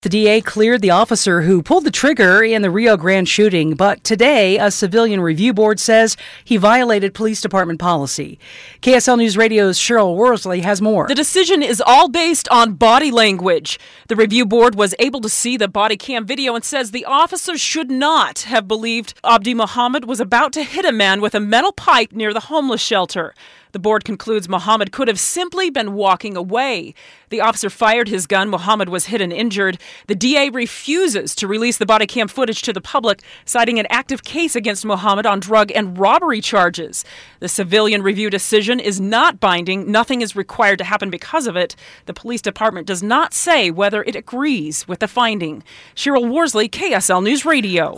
The DA cleared the officer who pulled the trigger in the Rio Grande shooting, but today a civilian review board says he violated police department policy. KSL News Radio's Cheryl Worsley has more. The decision is all based on body language. The review board was able to see the body cam video and says the officer should not have believed Abdi Mohammed was about to hit a man with a metal pipe near the homeless shelter. The board concludes Mohammed could have simply been walking away. The officer fired his gun. Mohammed was hit and injured. The DA refuses to release the body cam footage to the public, citing an active case against Mohammed on drug and robbery charges. The civilian review decision is not binding. Nothing is required to happen because of it. The police department does not say whether it agrees with the finding. Cheryl Worsley, KSL News Radio.